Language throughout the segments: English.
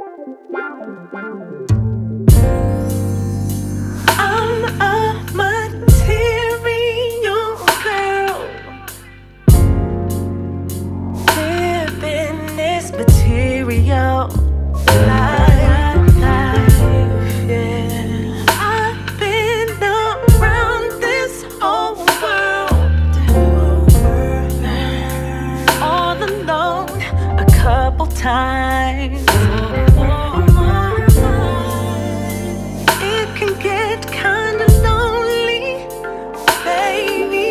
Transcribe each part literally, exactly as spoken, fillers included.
I'm a material girl, living this material life, yeah. I've been around this whole world, all alone a couple times. It can get kinda lonely, baby,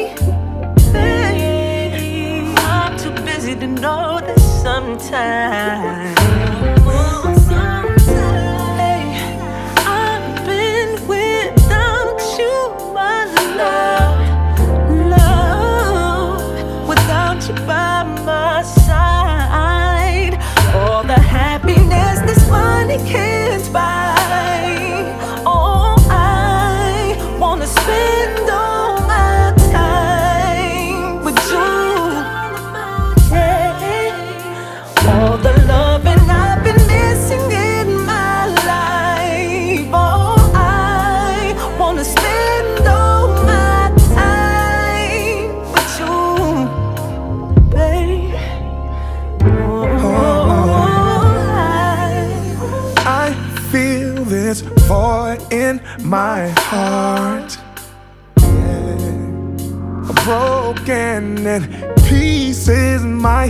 baby. I'm too busy to notice sometimes. Hey, I've been without you, my love, love, without you by my side. All the happiness this money can't buy. Oh, I wanna spend all my time with you. Yeah. All the loving I've been missing in my life. Oh, I wanna spend all my time with you, babe. I feel this void in my heart, yeah. Broken in pieces, my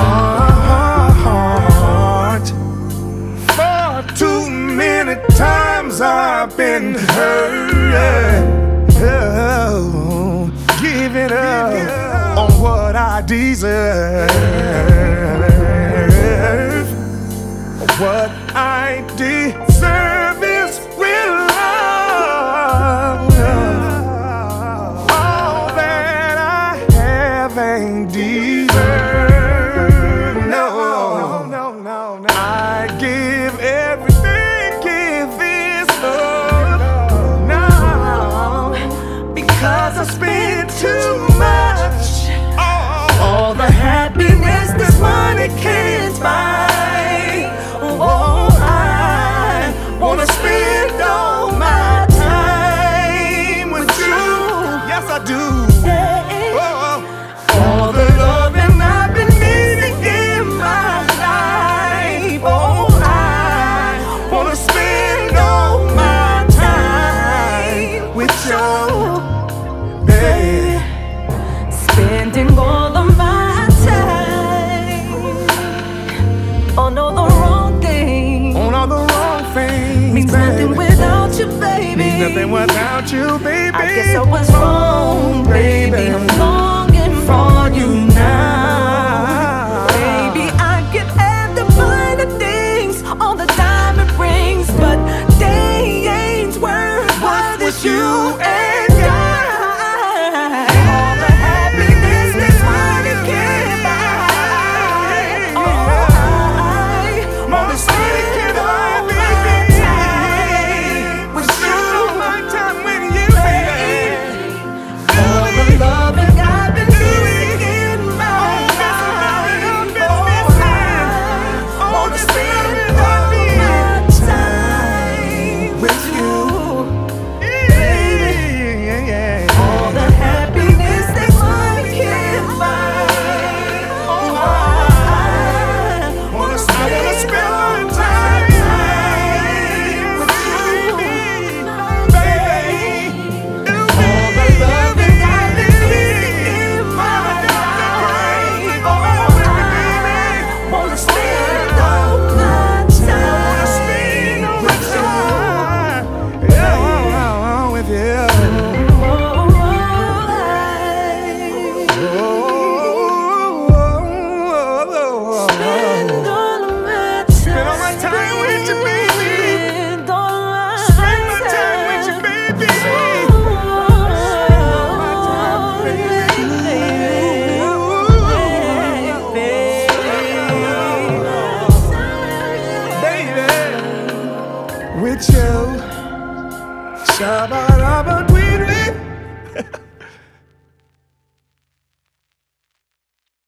heart. Far too many times I've been hurt, oh, giving up on what I deserve. What I deserve is real love. All that I have ain't deserved. No, no, no, no. I give everything, give this love now, because I spend too much. All the happiness this money can't buy. Oh, I wanna spend all my time with you. Yes, I do. Oh, all the loving I've been missing in my life. Oh, I wanna spend all my time with you, babe. Spending all of my time on all the wrong things, On all the wrong things, means baby. nothing without you, baby. Means nothing without you, baby. I guess I was wrong, baby. I'm